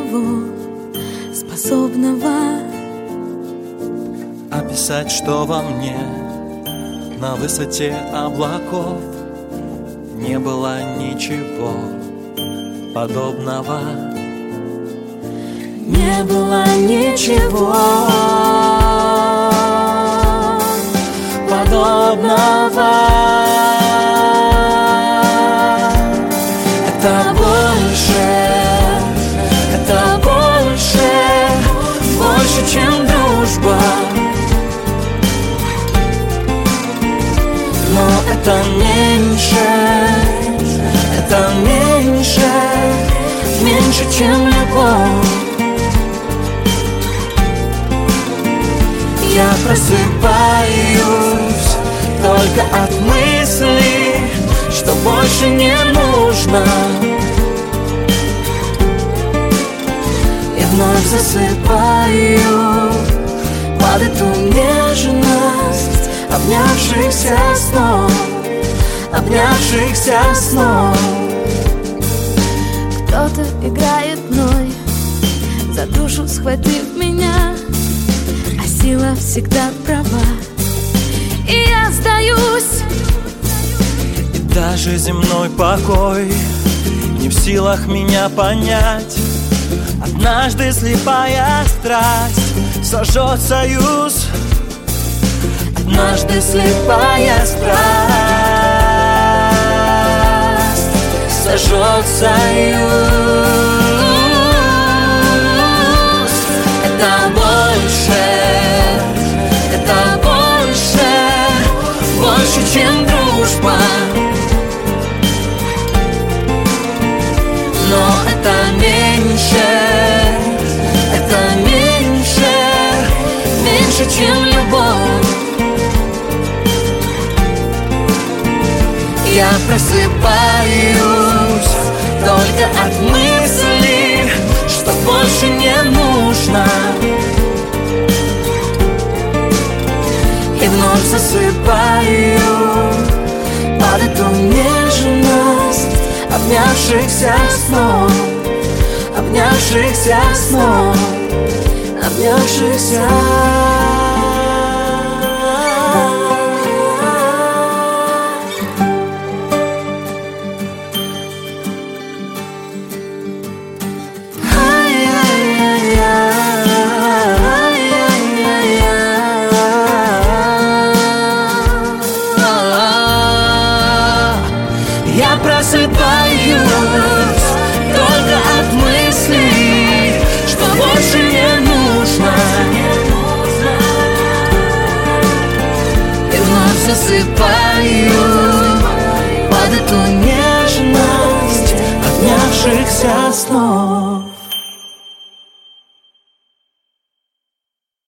ничего способного описать, что во мне на высоте облаков не было ничего подобного. Не было ничего подобного. Это больше, чем дружба. Но это меньше, чем любовь. Я просыпаюсь только от мысли, что больше не нужно, и вновь засыпаю под эту нежность обнявшихся снов. Кто-то играет мной, за душу схватив меня, а сила всегда права, и я сдаюсь. И даже земной покой не в силах меня понять. Однажды слепая страсть сожжет союз. Однажды слепая страсть сожжет союз. Это больше, чем дружба. Но это меньше, чем любовь. Я просыпаюсь только от мысли, что больше не нужно, и вновь засыпаю под эту нежность обнявшихся снов. Я просыпаюсь только от мысли, что больше не нужно, и вновь засыпаю под эту нежность обнявшихся снов.